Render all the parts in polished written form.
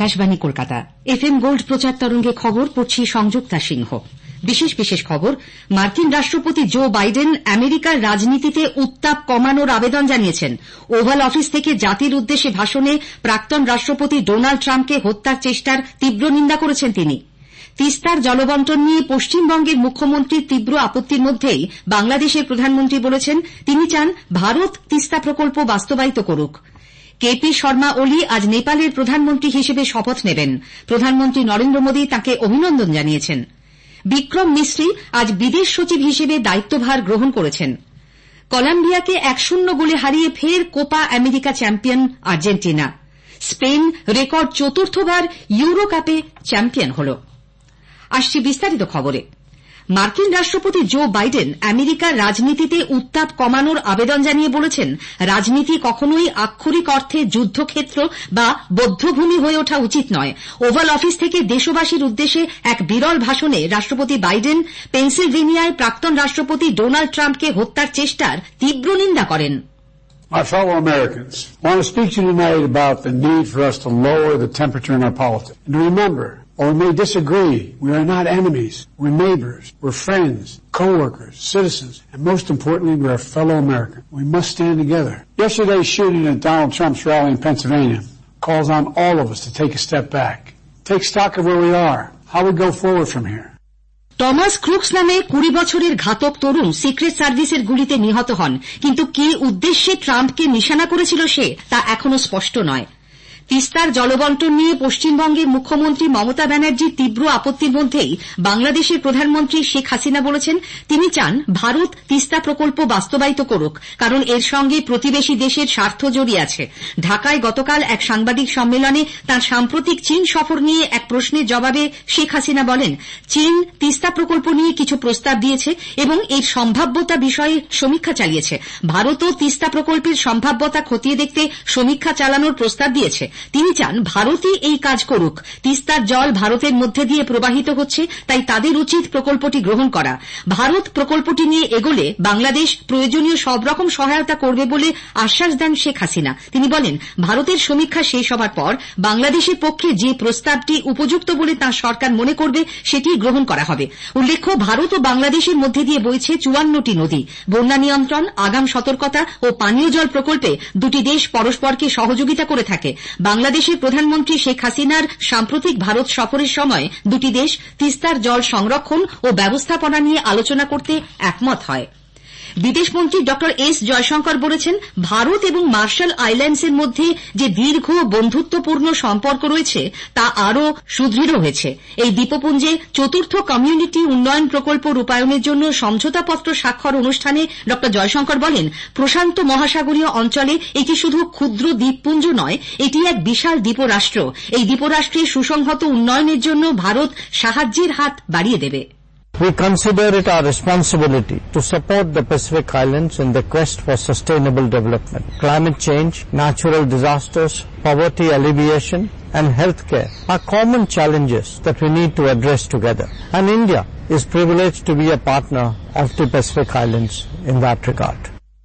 Akashvani Kolkata FM gold প্রচার তরঙ্গে খবর পড়ছি সংযুক্তা সিংহ। বিশেষ খবর, মার্কিন রাষ্ট্রপতি জো বাইডেন আমেরিকার রাজনীতিতে উত্তাপ কমানোর আবেদন জানিয়েছেন। ওভাল অফিস থেকে জাতির উদ্দেশ্যে ভাষণে প্রাক্তন রাষ্ট্রপতি ডোনাল্ড ট্রাম্পকে হত্যার চেষ্টার তীব্র নিন্দা করেছেন তিনি। তিস্তার জলবন্টন নিয়ে পশ্চিমবঙ্গের মুখ্যমন্ত্রীর তীব্র আপত্তির মধ্যেই বাংলাদেশের প্রধানমন্ত্রী বলেছেন তিনি চান ভারত তিস্তা প্রকল্প বাস্তবায়িত করুক। কেপি শর্মা ওলি আজ নেপালের প্রধানমন্ত্রী হিসেবে শপথ নেবেন। প্রধানমন্ত্রী নরেন্দ্র মোদী তাঁকে অভিনন্দন জানিয়েছেন। বিক্রম মিস্ত্রি আজ বিদেশ সচিব হিসেবে দায়িত্বভার গ্রহণ করেছেন। কলম্বিয়াকে 1-0 গোলে হারিয়ে ফের Copa America champion Argentina. Spain record চতুর্থবার ইউরো কাপে চ্যাম্পিয়ন হল। আসছি বিস্তারিত খবরে। মার্কিন রাষ্ট্রপতি জো বাইডেন আমেরিকার রাজনীতিতে উত্তাপ কমানোর আবেদন জানিয়ে বলেছেন রাজনীতি কখনোই আক্ষরিক অর্থে যুদ্ধক্ষেত্র বা বধ্যভূমি হয়ে ওঠা উচিত নয়। ওভাল অফিস থেকে দেশবাসীর উদ্দেশ্যে এক বিরল ভাষণে রাষ্ট্রপতি বাইডেন পেনসিলভেনিয়ায় প্রাক্তন রাষ্ট্রপতি ডোনাল্ড ট্রাম্পকে হত্যার চেষ্টার তীব্র নিন্দা করেন। My fellow Americans, I want to speak to you tonight about the need for us to lower the temperature in our politics. And remember, while we may disagree, we are not enemies. We're neighbors. We're friends, co-workers, citizens, and most importantly, we're a fellow American. We must stand together. Yesterday's shooting at Donald Trump's rally in Pennsylvania calls on all of us to take a step back, take stock of where we are, how we go forward from here. Thomas Crooks নামে 20 বছরের ঘাতক তরুণ secret সার্ভিসের গুলিতে নিহত হন, কিন্তু কি উদ্দেশ্যে ট্রাম্পকে নিশানা করেছিল সে তা এখনো স্পষ্ট নয়। তিস্তার জলবন্টন নিয়ে পশ্চিমবঙ্গের মুখ্যমন্ত্রী মমতা ব্যানার্জির তীব্র আপত্তির মধ্যেই বাংলাদেশের প্রধানমন্ত্রী শেখ হাসিনা বলেছেন তিনি চান ভারত তিস্তা প্রকল্প বাস্তবায়িত করুক, কারণ এর সঙ্গে প্রতিবেশী দেশের স্বার্থ জড়িয়ে আছে। ঢাকায় গতকাল এক সাংবাদিক সম্মেলনে তাঁর সাম্প্রতিক চীন সফর নিয়ে এক প্রশ্নের জবাবে শেখ হাসিনা বলেন চীন তিস্তা প্রকল্প নিয়ে কিছু প্রস্তাব দিয়েছে এবং এর সম্ভাব্যতা বিষয়ে সমীক্ষা চালিয়েছে। ভারতও তিস্তা প্রকল্পের সম্ভাব্যতা খতিয়ে দেখতে সমীক্ষা চালানোর প্রস্তাব দিয়েছে। তিনি চান ভারতই এই কাজ করুক। তিস্তার জল ভারতের মধ্যে দিয়ে প্রবাহিত হচ্ছে, তাই তাদের উচিত প্রকল্পটি গ্রহণ করা। ভারত প্রকল্পটি নিয়ে এগোলে বাংলাদেশ প্রয়োজনীয় সব রকম সহায়তা করবে বলে আশ্বাস দেন শেখ হাসিনা। তিনি বলেন ভারতের সমীক্ষা শেষ হবার পর বাংলাদেশের পক্ষে যে প্রস্তাবটি উপযুক্ত বলে তাঁর সরকার মনে করবে সেটি গ্রহণ করা হবে। উল্লেখ্য ভারত ও বাংলাদেশের মধ্যে দিয়ে বইছে 54টি নদী। বন্যা নিয়ন্ত্রণ, আগাম সতর্কতা ও পানীয় জল প্রকল্পে দুটি দেশ পরস্পরকে সহযোগিতা করে থাকে। বাংলাদেশের প্রধানমন্ত্রী শেখ হাসিনার সাম্প্রতিক ভারত সফরের সময় দুটি দেশ তিস্তার জল সংরক্ষণ ও ব্যবস্থাপনা নিয়ে আলোচনা করতে একমত হয়। বিদেশমন্ত্রী ডক্টর এস জয়শঙ্কর বলেছেন ভারত এবং মার্শাল আইল্যান্ডসের মধ্যে যে দীর্ঘ বন্ধুত্বপূর্ণ সম্পর্ক রয়েছে তা আরও সুদৃঢ় হয়েছে। এই দ্বীপপুঞ্জে চতুর্থ কমিউনিটি উন্নয়ন প্রকল্প রূপায়ণের জন্য সমঝোতাপত্র স্বাক্ষর অনুষ্ঠানে ডক্টর জয়শঙ্কর বলেন প্রশান্ত মহাসাগরীয় অঞ্চলে এটি শুধু ক্ষুদ্র দ্বীপপুঞ্জ নয়, এটি এক বিশাল দ্বীপরাষ্ট্র। এই দ্বীপরাষ্ট্রের সুসংহত উন্নয়নের জন্য ভারত সাহায্যের হাত বাড়িয়ে দেবে। We consider it our responsibility to support the Pacific Islands in the quest for sustainable development. Climate change, natural disasters, poverty alleviation and healthcare are common challenges that we need to address together. And India is privileged to be a partner of the Pacific Islands in that regard.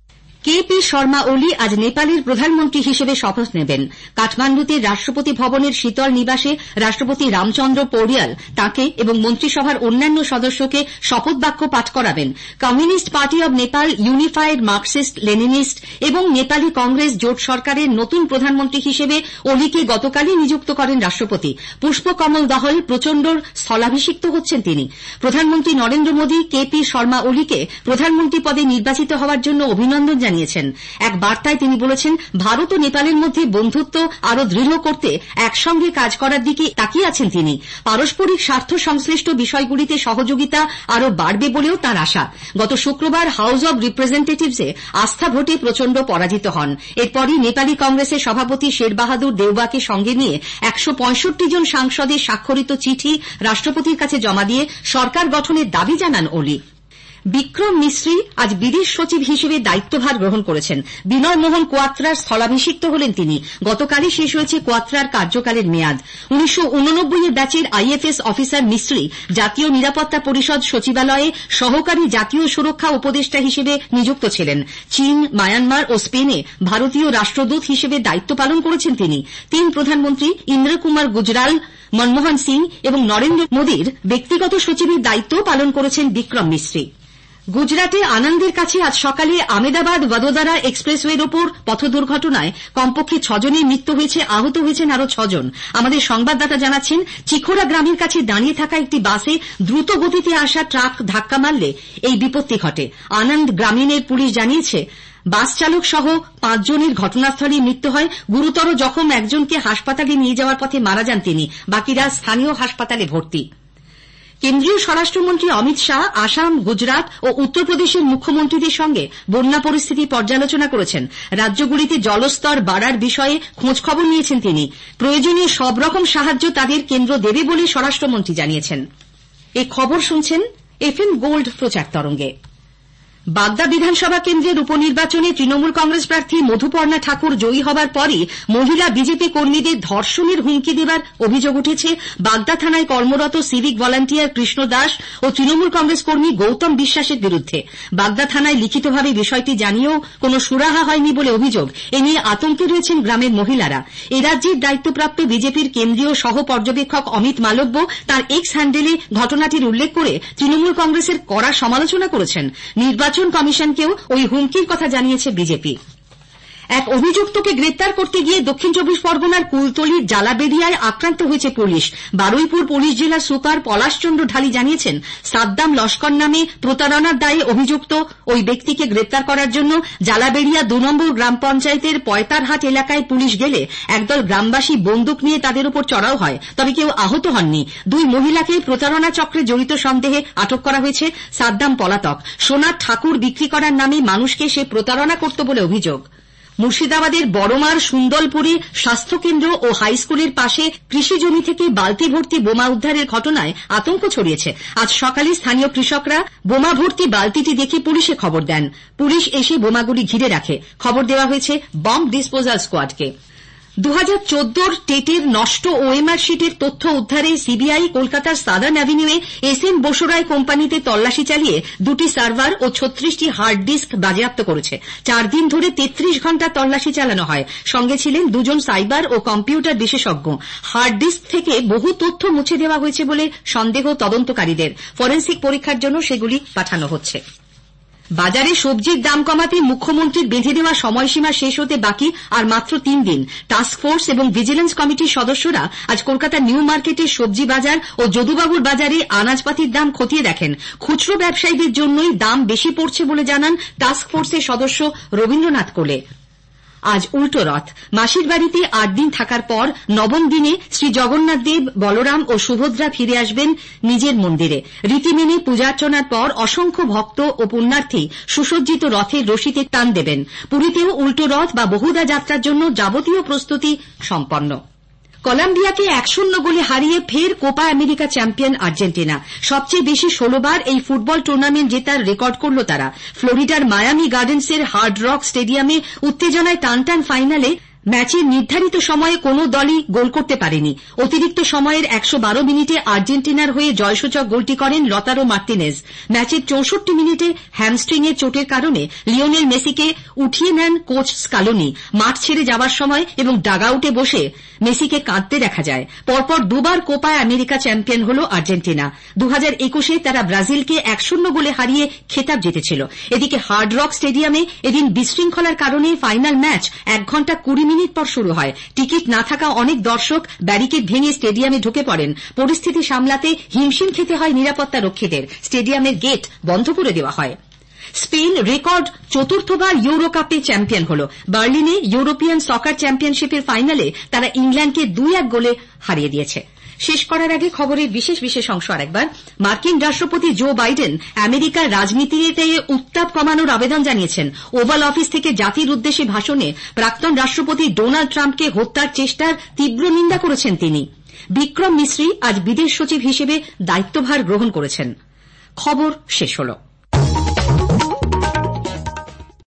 KP Sharma Oli আজ নেপালের প্রধানমন্ত্রী হিসেবে শপথ নেবেন। কাঠমান্ডুতে রাষ্ট্রপতি ভবনের শীতল নিবাসে রাষ্ট্রপতি রামচন্দ্র পৌড়িয়াল তাঁকে এবং মন্ত্রিসভার অন্যান্য সদস্যকে শপথ বাক্য পাঠ করাবেন। Communist party of Nepal, unified Marxist Leninist এবং নেপালি কংগ্রেস জোট সরকারের নতুন প্রধানমন্ত্রী হিসেবে ওলিকে গতকালই নিযুক্ত করেন রাষ্ট্রপতি। পুষ্পকমল দহল প্রচণ্ডর স্থলাভিষিক্ত হচ্ছেন তিনি। প্রধানমন্ত্রী নরেন্দ্র মোদী কেপি শর্মা ওলিকে প্রধানমন্ত্রী পদে নির্বাচিত হওয়ার জন্য অভিনন্দন জানিয়েছেন। এক বার্তায় তিনি বলেছেন ভারত ও নেপালের মধ্যে বন্ধুত্ব আরো দৃঢ় করতে একসঙ্গে কাজ করার দিকে তাকিয়ে আছেন তিনি। পারস্পরিক স্বার্থ সংশ্লিষ্ট বিষয়গুলিতে সহযোগিতা আরো বাড়বে বলেও তাঁর আশা। গত শুক্রবার হাউস অব রিপ্রেজেন্টেটিভসে আস্থা ভোটে প্রচণ্ড পরাজিত হন। এরপরই নেপালি কংগ্রেসের সভাপতি শের বাহাদুর দেউবাকে সঙ্গে নিয়ে 165 জন সাংসদের স্বাক্ষরিত চিঠি রাষ্ট্রপতির কাছে জমা দিয়ে সরকার গঠনের দাবি জানান ওলি। বিক্রম মিশ্রি আজ বিদেশ সচিব হিসেবে দায়িত্বভার গ্রহণ করেছেন। বিনয় মোহন কোয়াত্রার স্থলাভিষিক্ত হলেন তিনি। গতকালই শেষ হয়েছে কোয়াত্রার কার্যকালের মেয়াদ। 1989 ব্যাচের আইএফএস অফিসার মিশ্রি জাতীয় নিরাপত্তা পরিষদ সচিবালয়ে সহকারী জাতীয় সুরক্ষা উপদেষ্টা হিসেবে নিযুক্ত ছিলেন। চীন, মায়ানমার ও স্পেনে ভারতীয় রাষ্ট্রদূত হিসেবে দায়িত্ব পালন করেছেন তিনি। 3 প্রধানমন্ত্রী ইন্দ্র কুমার গুজরাল, মনমোহন সিং এবং নরেন্দ্র মোদীর ব্যক্তিগত সচিবের দায়িত্ব পালন করেছেন বিক্রম মিশ্রি। গুজরাটে আনন্দের কাছে আজ সকালে আমেদাবাদ বদোদরা এক্সপ্রেসওয়ের ওপর পথ দুর্ঘটনায় কমপক্ষে 6 জনের মৃত্যু হয়েছে, আহত হয়েছেন আরো 6 জন। আমাদের সংবাদদাতা জানাচ্ছেন, চিখোরা গ্রামের কাছে দাঁড়িয়ে থাকা একটি বাসে দ্রুত গতিতে আসা ট্রাক ধাক্কা মারলে এই বিপত্তি ঘটে। আনন্দ গ্রামীণের পুলিশ জানিয়েছে, বাস চালক সহ 5 জনের ঘটনাস্থলেই মৃত্যু হয়। গুরুতর জখম একজনকে হাসপাতালে নিয়ে যাওয়ার পথে মারা যান তিনি। বাকিরা স্থানীয় হাসপাতালে ভর্তি। কেন্দ্রীয় স্বরাষ্ট্রমন্ত্রী অমিত শাহ আসাম, গুজরাট ও উত্তরপ্রদেশের মুখ্যমন্ত্রীদের সঙ্গে বন্যা পরিস্থিতি পর্যালোচনা করেছেন। রাজ্যগুলিতে জলস্তর বাড়ার বিষয়ে খোঁজখবর নিয়েছেন তিনি। প্রয়োজনীয় সব রকম সাহায্য তাদের কেন্দ্র দেবে বলে স্বরাষ্ট্রমন্ত্রী জানিয়েছেন। এই খবর শুনছেন এফএম গোল্ড প্রচার তরঙ্গে। বাগদা বিধানসভা কেন্দ্রের উপনির্বাচনে তৃণমূল কংগ্রেস প্রার্থী মধুপর্ণা ঠাকুর জয়ী হবার পরই মহিলা বিজেপি কর্মীদের ধর্ষণের হুমকি দেবার অভিযোগ উঠেছে বাগদা থানায় কর্মরত সিভিক ভলান্টিয়ার কৃষ্ণ দাস ও তৃণমূল কংগ্রেস কর্মী গৌতম বিশ্বাসের বিরুদ্ধে। বাগদা থানায় লিখিতভাবে বিষয়টি জানিয়েও কোনো সুরাহা হয়নি বলে অভিযোগ। এ নিয়ে আতঙ্কে রয়েছেন গ্রামের মহিলারা। এ রাজ্যের দায়িত্বপ্রাপ্ত বিজেপির কেন্দ্রীয় সহ পর্যবেক্ষক অমিত মালব্য তার এক্স হ্যান্ডেলে ঘটনাটির উল্লেখ করে তৃণমূল কংগ্রেসের কড়া সমালোচনা করেছেন। নির্বাচন কমিশনকেও ওই হুমকির কথা জানিয়েছে বিজেপি। এক অভিযুক্তকে গ্রেপ্তার করতে গিয়ে দক্ষিণ 24 পরগনার কুলতলির জালাবেরিয়ায় আক্রান্ত হয়েছে পুলিশ। বারুইপুর পুলিশ জেলার সুপার পলাশচন্দ্র ঢালি জানিয়েছেন, সাদ্দাম লস্কর নামে প্রতারণার দায়ে অভিযুক্ত ওই ব্যক্তিকে গ্রেপ্তার করার জন্য জালাবেরিয়া 2 নম্বর গ্রাম পঞ্চায়েতের পয়তারহাট এলাকায় পুলিশ গেলে একদল গ্রামবাসী বন্দুক নিয়ে তাদের উপর চড়াও হয়, তবে কেউ আহত হননি। 2 মহিলাকে প্রতারণা চক্রে জড়িত সন্দেহে আটক করা হয়েছে। সাদ্দাম পলাতক। সোনার ঠাকুর বিক্রি করার নামে মানুষকে সে প্রতারণা করত বলে অভিযোগ। মুর্শিদাবাদের বড়মার সুন্দলপুরে স্বাস্থ্যকেন্দ্র ও হাইস্কুলের পাশে কৃষি জমি থেকে বালতি ভর্তি বোমা উদ্ধারের ঘটনায় আতঙ্ক ছড়িয়েছে। আজ সকালে স্থানীয় কৃষকরা বোমা ভর্তি বালতিটি দেখে পুলিশে খবর দেন। পুলিশ এসে বোমাগুলি ঘিরে রাখে। খবর দেওয়া হয়েছে বম্ব ডিসপোজাল স্কোয়াডকে। 2014 টেটের নষ্ট ওএমআর শিটের তথ্য উদ্ধারে সিবিআই কলকাতার সাদার্ন অ্যাভিনিউয়ে এসএন বসুরায় কোম্পানিতে তল্লাশি চালিয়ে 2টি সার্ভার ও 36টি হার্ড ডিস্ক বাজেয়াপ্ত করেছে। 4 দিন ধরে 33 ঘণ্টা তল্লাশি চালানো হয়। সঙ্গে ছিলেন 2 জন সাইবার ও কম্পিউটার বিশেষজ্ঞ। হার্ড ডিস্ক থেকে বহু তথ্য মুছে দেওয়া হয়েছে বলে সন্দেহ তদন্তকারীদের। ফরেনসিক পরীক্ষার জন্য সেগুলি পাঠানো হচ্ছে। বাজারে সবজির দাম কমাতে মুখ্যমন্ত্রীর বেঁধে দেওয়া সময়সীমা শেষ হতে বাকি আর মাত্র 3 দিন। টাস্ক ফোর্স এবং ভিজিলেন্স কমিটির সদস্যরা আজ কলকাতার নিউ মার্কেটের সবজি বাজার ও যদুবাবুর বাজারে আনাজপাতির দাম খতিয়ে দেখেন। খুচরো ব্যবসায়ীদের জন্যই দাম বেশি পড়ছে বলে জানান টাস্ক ফোর্সের সদস্য রবীন্দ্রনাথ কোলে। আজ উল্টো রথ। মাসির বাড়িতে 8 দিন থাকার পর নবম দিনে শ্রী জগন্নাথ দেব, বলরাম ও সুভদ্রা ফিরে আসবেন নিজের মন্দিরে। রীতি মেনে পূজার্চনার পর অসংখ্য ভক্ত ও পুণ্যার্থী সুসজ্জিত রথের রশিতে টান দেবেন। পুরীতেও উল্টো রথ বা বহুদা যাত্রার জন্য যাবতীয় প্রস্তুতি সম্পন্ন। কলম্বিয়াকে 1-0 গোলে হারিয়ে ফের কোপা আমেরিকা চ্যাম্পিয়ন আর্জেন্টিনা। সবচেয়ে বেশি 16 বার এই ফুটবল টুর্নামেন্ট জেতার রেকর্ড করল তারা। ফ্লোরিডার মায়ামি গার্ডেন্সের হার্ড রক স্টেডিয়ামে উত্তেজনায় টানটান ফাইনালে ম্যাচের নির্ধারিত সময়ে কোনো দলই গোল করতে পারেনি। অতিরিক্ত সময়ের 112 মিনিটে আর্জেন্টিনার হয়ে জয়সূচক গোলটি করেন লতারো মার্টিনেজ। ম্যাচের 64 মিনিটে হ্যামস্ট্রিংয়ের চোটের কারণে লিওনেল মেসিকে উঠিয়ে নেন কোচ স্কালোনি। মাঠ ছেড়ে যাওয়ার সময় এবং ডাগআউটে বসে মেসিকে কাঁদতে দেখা যায়। পরপর 2 বার কোপা আমেরিকা চ্যাম্পিয়ন হল আর্জেন্টিনা। 2021-এ তারা ব্রাজিলকে 1-0 গোলে হারিয়ে খেতাব জিতেছিল। এদিকে হার্ড রক স্টেডিয়ামে এদিন বিশৃঙ্খলার কারণে ফাইনাল ম্যাচ 1 ঘণ্টা 20 মিনিট পর শুরু হয়। টিকিট না থাকা অনেক দর্শক ব্যারিকেড ভেঙে স্টেডিয়ামে ঢুকে পড়েন। পরিস্থিতি সামলাতে হিমশিম খেতে হয় নিরাপত্তা রক্ষীদের। স্টেডিয়ামের গেট বন্ধ করে দেওয়া হয়। স্পেন রেকর্ড 4র্থবার ইউরো কাপে চ্যাম্পিয়ন হল। বার্লিনে ইউরোপিয়ান সকার চ্যাম্পিয়নশিপের ফাইনালে তারা ইংল্যান্ডকে 2-1 গোলে হারিয়ে দিয়েছে। শেষ করার আগে খবরের বিশেষ অংশ আরেকবার। মার্কিন রাষ্ট্রপতি জো বাইডেন আমেরিকার রাজনীতিতে উত্তাপ কমানোর আবেদন জানিয়েছেন। ওভাল অফিস থেকে জাতির উদ্দেশ্যে ভাষণে প্রাক্তন রাষ্ট্রপতি ডোনাল্ড ট্রাম্পকে হত্যার চেষ্টার তীব্র নিন্দা করেছেন তিনি। বিক্রম মিশ্রি আজ বিদেশ সচিব হিসেবে দায়িত্বভার গ্রহণ করেছেন। খবর শেষ হল।